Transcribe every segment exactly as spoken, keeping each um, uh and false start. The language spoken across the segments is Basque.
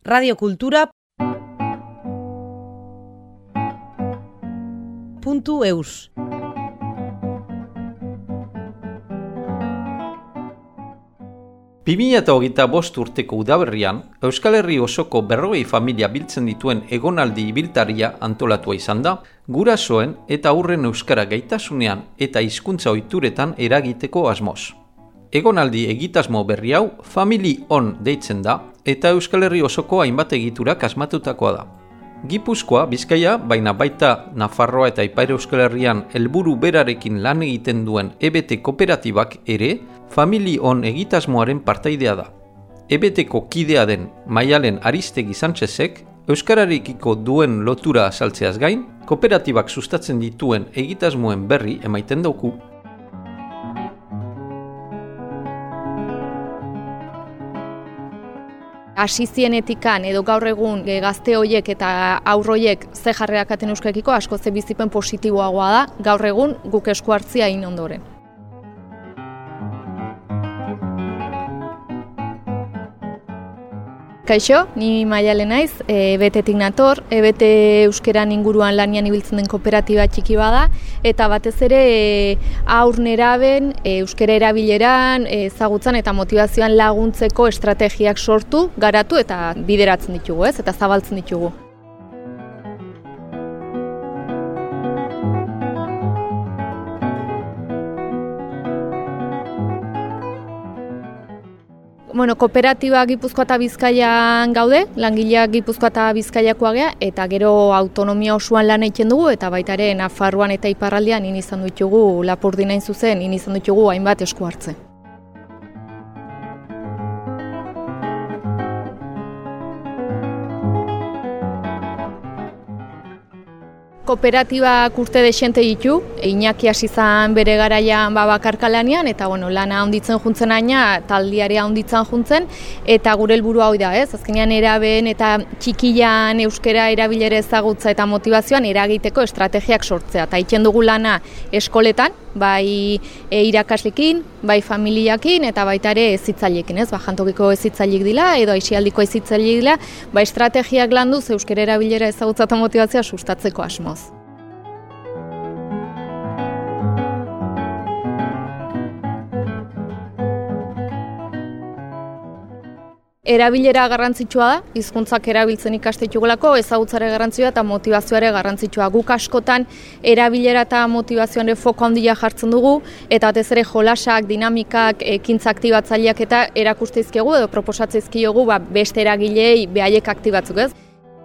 radiokultura puntu eus. bi mila hogeita bost urteko udaberrian, Euskal Herri osoko berrogei familia biltzen dituen egonaldi ibiltaria antolatua izan da, gurasoen eta haurren euskara gaitasunean eta hizkuntza ohituretan eragiteko asmoz. Egonaldi egitasmo berri hau Family On deitzen da eta Euskal Herri osoko hainbat egiturak asmatutakoa da. Gipuzkoa, Bizkaia, baina baita Nafarroa eta Ipar Euskal Herrian helburu berarekin lan egiten duen E B T kooperatibak ere Family On egitasmoaren partaidea da. E B T-ko kidea den Maialen Aristegi Sanchezek euskararekiko duen lotura azaltzeaz gain, kooperatibak sustatzen dituen egitasmoen berri emaiten dauku. Hasi zienetikan edo gaur egun e, gazte hoiek eta aur hoiek ze jarrerakaten euskakiko asko ze bizipen positiboagoa da, gaur egun guk esku hartzia egin ondoren. Kaixo, ni Maialen naiz, E B T-tik nator, E B T euskeran inguruan lanian ibiltzen den kooperatiba txiki bada, eta batez ere e, haur neraben e, euskara erabileran, e, ezagutzan eta motivazioan laguntzeko estrategiak sortu, garatu eta bideratzen ditugu, ez? Eta zabaltzen ditugu. Bueno, kooperatiba Gipuzkoa eta Bizkaian gaude, langileak Gipuzkoa eta Bizkaiakoa gea, eta gero autonomia osoan lan egiten dugu, eta baita ere Nafarroan eta Iparraldean in izan ditugu, Lapurdin hain zuzen, in izan ditugu hainbat esku hartze. Kooperatibak urte dexente ditu, Iñaki hasi zan bere garaian ba, bakarka lanean, eta bueno, lana handitzen juntzen aina, taldiarea handitzen juntzen, eta gure helburua hori da, ez? Azkenean erabeen eta txikian euskara erabilera ezagutza eta motivazioan eragiteko estrategiak sortzea. Eta egiten dugu lana eskoletan, bai e, irakaslekin, bai familiakin eta baita ere hezitzaileekin, ez? Ba, jantokiko hezitzaileek dila edo aisialdiko hezitzaileek dila, ba estrategiak landuz euskara erabilera ezagutza eta motivazioa sustatzeko asmoz. Erabilera garrantzitsua da, hizkuntzak erabiltzen ikastetugulako, ezagutzare garrantzitsua eta motivazioare garrantzitsua. Guk askotan erabilera eta motivazioare foko handia jartzen dugu, eta batez ere jolasak, dinamikak, ekintza aktibatzaileak eta erakusteizkegu edo proposatzeizkiogu ba, beste eragilei behaiek aktibatzuk, ez?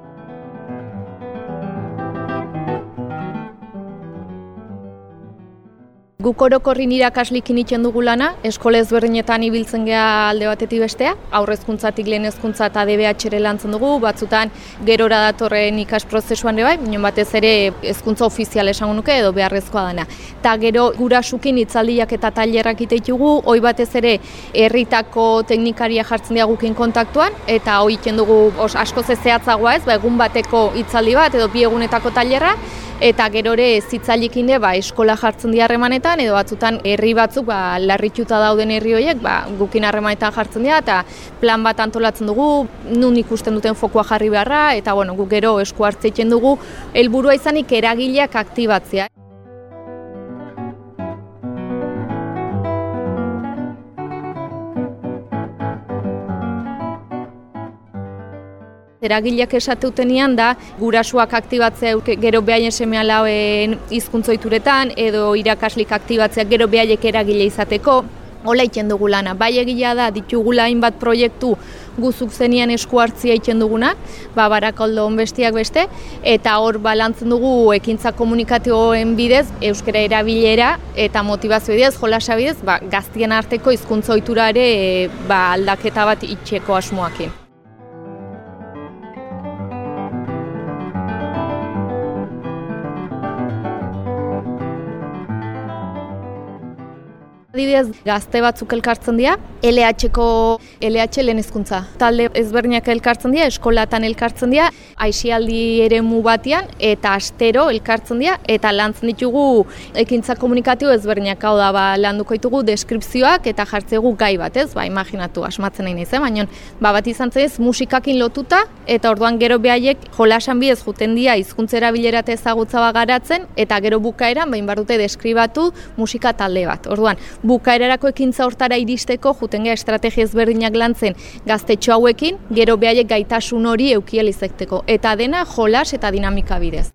Guk orokorrin irakaslikin egiten dugu lana, eskola ezberdinetan ibiltzen gea alde batetik bestea, aurrezkuntzatik lehen hezkuntza eta D B H-re lantzen dugu, batzutan gerora datorren ikas prozesuan ere bai, baina batez ere hezkuntza ofizial esango nuke edo beharrezkoa dana. Ta gero gurasukin hitzaldiak eta tailerrak ditugu, hoi batez ere herritako teknikaria jartzen dira gukin kontaktuan, eta hoi egiten dugu os, asko zehatzagoa ez, ba, egun bateko hitzaldi bat edo bi egunetako tailerra, eta gero ere zitzailekin ere ba, eskola jartzen dira harremanetan, edo batzutan herri batzuk ba, larrituta dauden herri horiek ba, gukin harremanetan jartzen dira, eta plan bat antolatzen dugu, nun ikusten duten fokua jarri beharra, eta bueno, guk gero esku hartze egiten dugu, helburua izanik eragileak aktibatzea. Eragileak esateutenean da gurasuak aktibatzea gero behaien seme-alaben hizkuntza ohituretan edo irakaslik aktibatzea gero behaiek eragile izateko. Hola egiten dugu lana. Bai egia da ditugula hainbat proiektu guzuk zenian esku hartzia egiten duguna, ba Barakaldo bestiak beste, eta hor balantzen dugu ekintza komunikatiboen bidez, euskara erabilera eta motivazio bidez, jolasa bidez, ba, gaztien arteko hizkuntza ohitura ere ba, aldaketa bat itxeko asmoakin. Adibidez, gazte batzuk elkartzen dira, L H-ko L H lehen hezkuntza. Talde ezberdinak elkartzen dira, eskolatan elkartzen dira, aisialdi eremu batean eta astero elkartzen dira eta lantzen ditugu ekintza komunikatibo ezberdinak, hau da, ba, landuko ditugu deskripzioak eta jartzegu gai bat, ez? Ba, imaginatu, asmatzen nahi naiz, eh? Baina ba, bat izan zen ez, musikakin lotuta eta orduan gero behaiek jolasan bidez juten dira hizkuntza erabilera eta ezagutza bat garatzen eta gero bukaeran bain behar dute deskribatu musika talde bat. Orduan, bukaerarako ekintza hortara iristeko juten gara estrategia ezberdinak lantzen gaztetxo hauekin, gero behaiek gaitasun hori eukiel izekteko. Eta dena jolas eta dinamika bidez.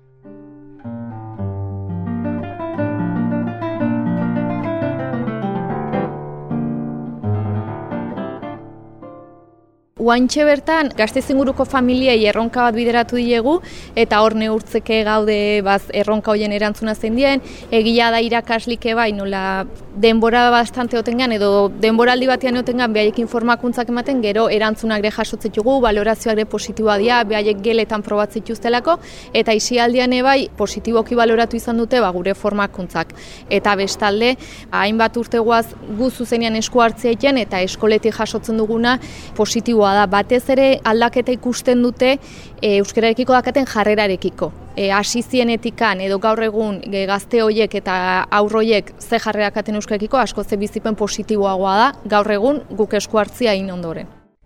Oaintxe bertan, Gasteiz inguruko familiei erronka bat bideratu diegu, eta hor neurtzeke gaude baz, erronka hoien erantzuna zein dien, egia da irakaslike bai, nola denbora bastante otengan, edo denboraldi batean otengan, behaiekin formakuntzak ematen, gero erantzunak ere jasotzetugu, balorazioak ere positiboa dira, behaiek geletan probatzituztelako, eta isialdian bai positiboki baloratu izan dute ba, gure formakuntzak. Eta bestalde, hainbat urtegoaz gu zuzenean esku hartzea egiten, eta eskoletik jasotzen duguna positiboa da, batez ere aldaketa ikusten dute e, euskararekiko dakaten jarrerarekiko. E, asizienetikan edo gaur egun e, gazte hoiek eta aur hoiek ze jarrerakaten euskararekiko asko ze bizipen positiboagoa da, gaur egun guk esku hartzia egin ondoren.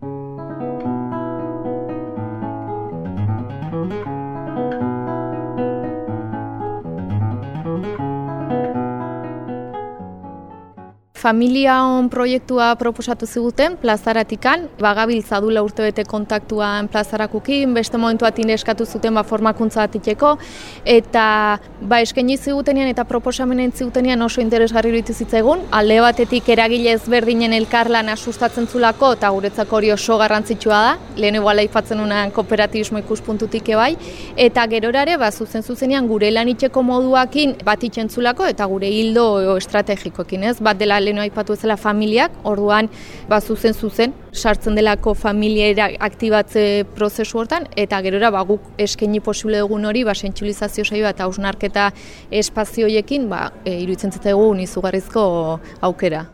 Familia on proiektua proposatu ziguten plazaratikan, bagabiltza dula urtebete kontaktuan plazarakukin, beste momentu bat eskatu zuten ba, formakuntza bat iteko, eta ba, eskaini zigutenean eta proposamenen zigutenean oso interesgarri iruditu zitzaigun, alde batetik eragile ezberdinen elkarlana sustatzen zulako eta guretzako hori oso garrantzitsua da, lehen eguala ifatzen unan kooperatibismo ikuspuntutik ebai, eta gerorare ba, zuzen zuzenean gure lan itxeko moduakin bat itxentzulako eta gure hildo estrategikoekin, ez? Bat dela lehen aipatu ezela familiak, orduan ba, zuzen zuzen sartzen delako familiera aktibatze prozesu hortan, eta gerora ba, guk eskaini posible dugun hori ba, sentsibilizazio saioa eta hausnarketa espazioiekin ba, e, iruditzen zitzaigun izugarrizko aukera.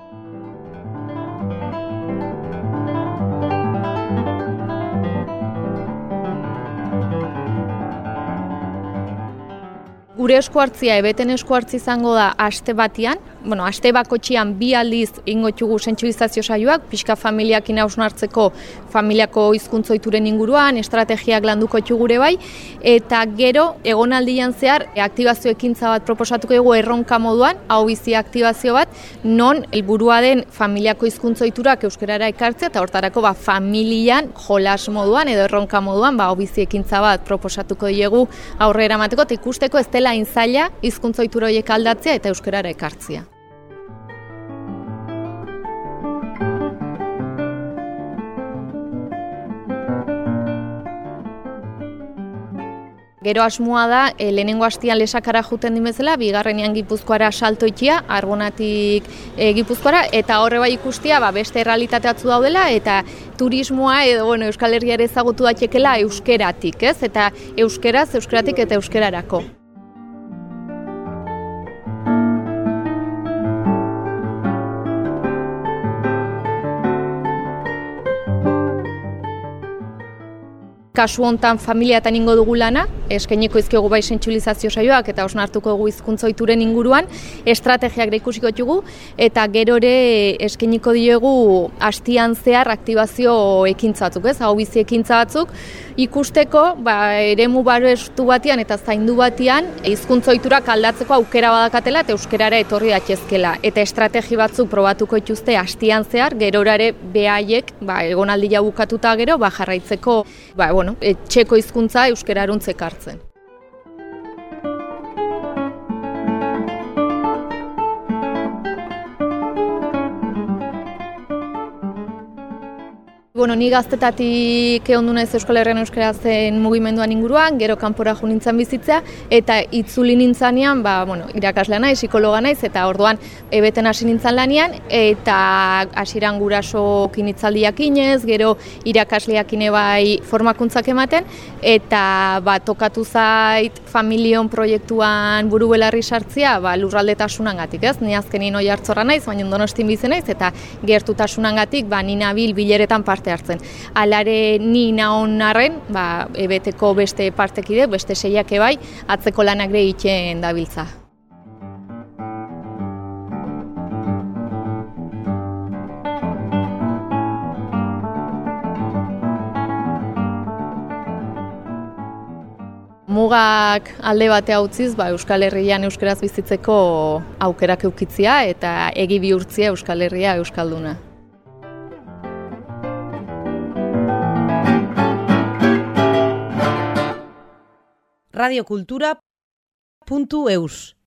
Gure esku hartzia, ebeten esku hartzi izango da aste batian, bueno, aste bakotxian bi aldiz ingo ditugu sentsibilizazio saioak, pixka familiakin hausnartzeko familiako hizkuntza ohituren inguruan, estrategiak landuko ditugu gure bai, eta gero egonaldian zehar aktibazio ekintza bat proposatuko dugu erronka moduan, hau bizi aktibazio bat, non helburua den familiako hizkuntza ohiturak euskarara ekartzea eta hortarako ba, familian jolas moduan edo erronka moduan ba, hau bizi ekintza bat proposatuko diegu aurrera emateko eta ikusteko ez dela hain zaila hizkuntza ohitura horiek aldatzea eta euskarara ekartzea. Gero asmoa da, e, lehenengo hastian lesakara juten dimezela, bigarrenean Gipuzkoara salto ikia, Arbonatik e, Gipuzkoara, eta horre bai ikustia ba, beste errealitate batzu daudela, eta turismoa edo bueno, Euskal Herria ere ezagutu datekela euskeratik, ez? Eta euskeraz, euskeratik eta euskerarako. Kasu hontan familiatan ingo dugu lana, eskainiko izkiogu bai sentsibilizazio saioak eta hausnartuko dugu hizkuntza ohituren inguruan, estrategiak ere ikusiko ditugu eta gero ere eskainiko diegu astian zehar aktibazio ekintza batzuk, ez? Hau bizi ekintza batzuk ikusteko, ba eremu babestu batean eta zaindu batean hizkuntza ohiturak aldatzeko aukera badakatela eta euskarara etorri daitezkela eta estrategi batzuk probatuko dituzte astian zehar, gerora ere behaiek, ba egonaldia bukatuta gero, ba jarraitzeko, ba bueno, etxeko hizkuntza euskararuntz ekartzen. Bueno, ni gaztetatik ehondu naiz Euskal Herrian euskara zen mugimenduan inguruan, gero kanpora jo nintzen bizitzea, eta itzuli nintzanean, ba, bueno, irakaslea naiz, psikologa naiz, eta orduan ebeten hasi nintzen lanian, eta hasieran gurasokin hitzaldiak inez, gero irakasleak ine bai formakuntzak ematen, eta ba, tokatu zait familion proiektuan buru belarri sartzea, ba, lurraldetasunangatik, ez? Ni azkenin oi hartzorra naiz, baina Donostin bizi naiz, eta gertutasunangatik ba, ni nabil bileretan parte hartzen. Alare ni naon arren, ba, ebeteko beste partekide, beste seiak ebai, atzeko lanak ere egiten dabiltza. Mugak alde batea utziz, ba, Euskal Herrian euskaraz bizitzeko aukerak eukitzia eta egi bihurtzia Euskal Herria euskalduna. radiokultura puntu eus